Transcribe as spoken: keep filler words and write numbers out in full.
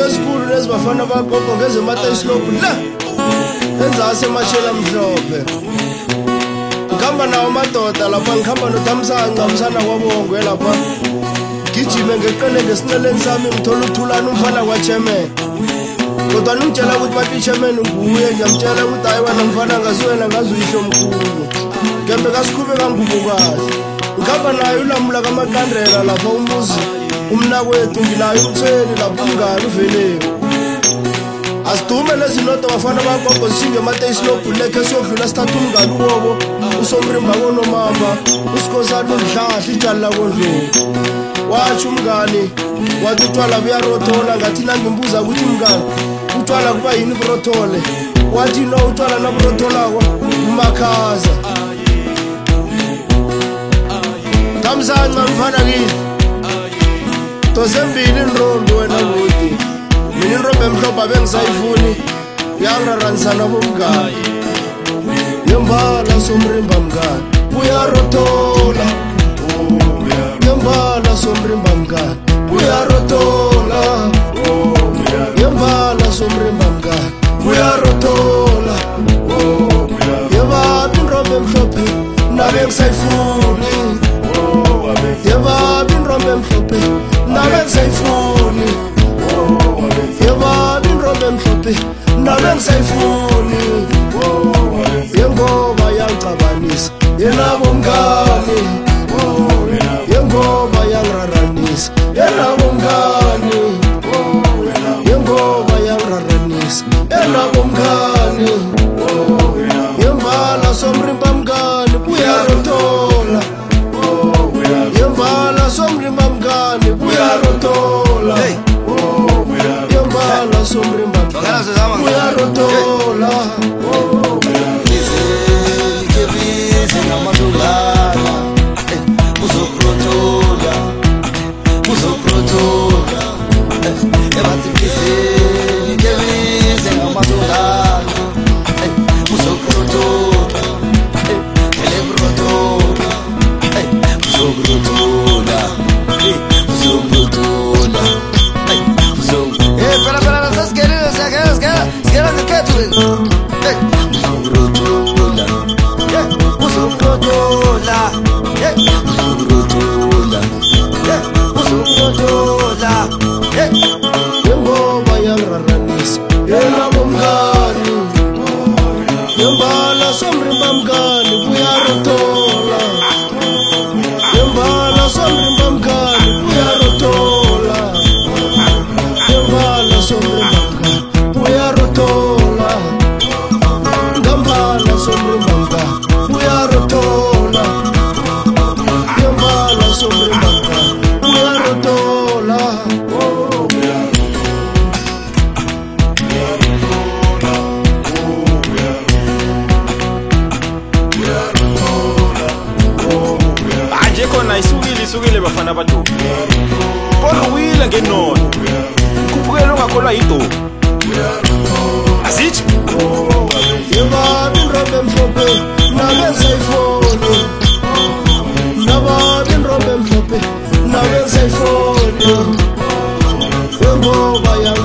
esikhulu nezibafana bagogo ngeze mata islope la enzase mashela mhlophe ngihamba nawo madoda lapha ngikhamba noThamsanqa umsana kwabongwe lapha gijime ngeqele ngesinceleni sami ngithola uthulana umfana kwaChairman kodwa ngimtshela ukuthi bathi Chairman nguye ngiyamtshela ukuthi hayi wena mfana ngasiwena ngazuyisho mkhulu ngembe kasikhube kangubukazi ngihamba nayo ulamula kaMaqandela lapha umuzi umnakwethu ngilayo umthweni lapha umngane uveleyo asidume lezinoto bafana bagogo singe mate islope lekhe siyodlula sithatha umngane uwobo usomrimba konomama usikhosana udlahla ijali lakondlovu wathi umngane wathi utshwala buyarothola ngathi nangimbuza ukuthi umngane utshwala kuba yini burothole wathi no utshwala naburotholako umakhaza Thamsanqa mfana kini tozembili inrondo wena ngudi mina inrondo emhlophe bengisayifuni yangiranisana bomngane yembala somrimba mngane uyarothola yembala somrimba mngane uyarothola yembala somrimba mngane uyarothola yeba inrondo emhlophe nabe ngisayifuni yeba inrondo emhlophe nabe ngisayifuni yeba inrondo emhlophe nabe ngisayifuni yengoba yangicabanisa yenabo mngane yengoba yangiraranisa yenabo mngane yengoba yangiraranisa yenabo mngane yembala somrimba mngane uyarothola yembala somrimba mngane uyarothola yembala somrimba mngane uyarothola yengoba yangiraranisa yenabo mngane yembala somrimba mngane uyarothola yembala somrimba mngane uyarothola yembala somrimba mngane uyarothola ngambala somrimba mngane uyarothola yembala somrimba mngane uyarothola khona isukile isukile bafana badu kodwa uyile ngenono kuphukela ungakholwa yidobu asithi yeba inrondo emhlophe nabe ngisayifuni naba inrondo emhlophe nabe ngisayifuni yengoba